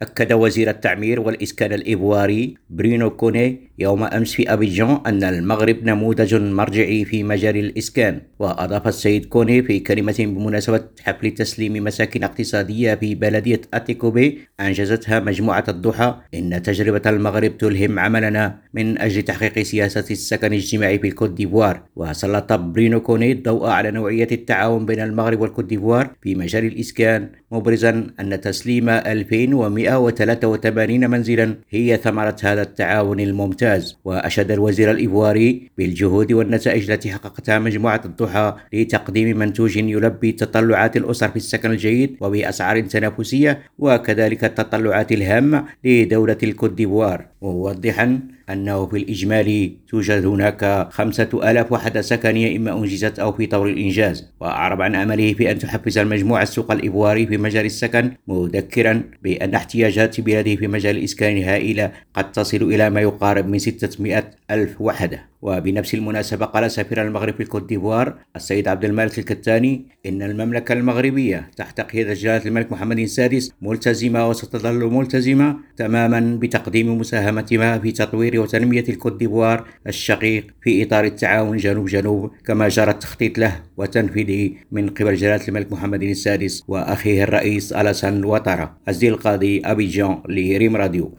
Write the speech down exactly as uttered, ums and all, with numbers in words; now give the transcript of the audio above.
أكد وزير التعمير والإسكان الإيفواري برينو كوني يوم أمس في أبيجان أن المغرب نموذج مرجعي في مجال الإسكان. وأضاف السيد كوني في كلمة بمناسبة حفل تسليم مساكن اقتصادية في بلدية أتيكوبي أنجزتها مجموعة الضحى إن تجربة المغرب تلهم عملنا من أجل تحقيق سياسة السكن الاجتماعي في الكوت ديفوار. وسلط برينو كوني الضوء على نوعية التعاون بين المغرب والكوت ديفوار في مجال الإسكان، مبرزا أن تسليم ألفين ومئة وثلاثة وثمانين منزلا هي ثمرة هذا التعاون الممتاز. وأشاد الوزير الإيفواري بالجهود والنتائج التي حققتها مجموعة الضحى لتقديم منتوج يلبي تطلعات الأسر في السكن الجيد وبأسعار تنافسية، وكذلك التطلعات الهامة لدولة الكوت ديفوار، موضحا أنه في الإجمالي توجد هناك خمسة آلاف وحدة سكنية إما أنجزت أو في طور الإنجاز. وأعرب عن أمله في أن تحفز المجموعة السوق الإيفواري في مجال السكن، مذكرا بأن احتياجات بلده في مجال الإسكان هائلة قد تصل إلى ما يقارب من ستمئة ألف وحدة. وبنفس المناسبة قال سفير المغرب في الكوت ديفوار السيد عبد الملك الكتاني إن المملكة المغربية تحت قيادة جلالة الملك محمد السادس ملتزمة وستظل ملتزمة تماما بتقديم مساهمتها في تطوير وتنمية الكوت ديفوار الشقيق في إطار التعاون جنوب جنوب كما جرى التخطيط له وتنفيذه من قبل جلالة الملك محمد السادس وأخيه الرئيس ألاسان واتارا. الزي القاضي أبيجان لريم راديو.